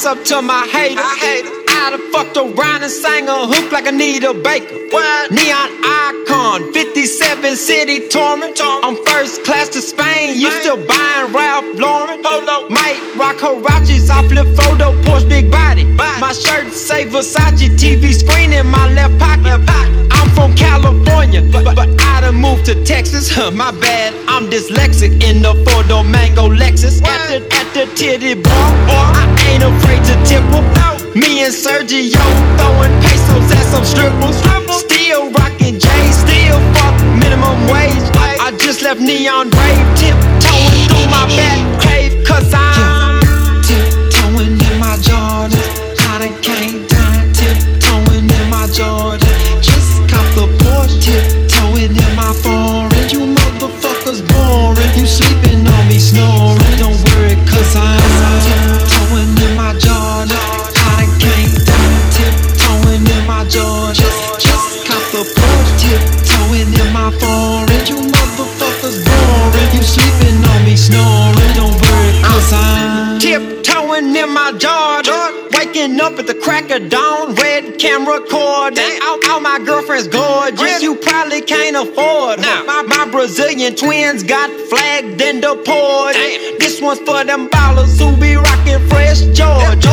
What's up to my haters? I done fucked around and sang a hook like Anita Baker. What? Neon icon, 57 city touring. I'm first class to Spain, you still buying Ralph Lauren. Might rock Huaraches, I flip photo, Porsche big body. My shirt say Versace, TV screen in my left pocket. I'm from California, but I done moved to Texas. My bad, I'm dyslexic in the four-door Mango Lexus. At the titty bar, I ain't afraid to tip em. Me and Sergio throwing pesos at some strippers. Still rockin' J's, still fuck minimum wage. I just left Neon Rave, tiptoeing through my back cave, cause I'm tiptoeing in my Jordan. I done came down, tiptoeing in my Jordan. Just cop the Porsche, tiptoeing in my foreign. You motherfuckers boring, you sleeping on me snoring. Don't worry, cause I'm tiptoeing in my Jordan. I done came down, tiptoeing in my Jordan. Just cop the Porsche, tiptoeing in my foreign. You motherfuckers boring, you sleeping on me snoring. Don't worry, cause I'm tiptoeing in my Jordan. Waking up at the crack of dawn, red camera recording. All my girlfriends gorgeous, you probably can't afford her. My Brazilian twins got flagged and deported. This one's for them ballers who be rockin' fresh Georgia.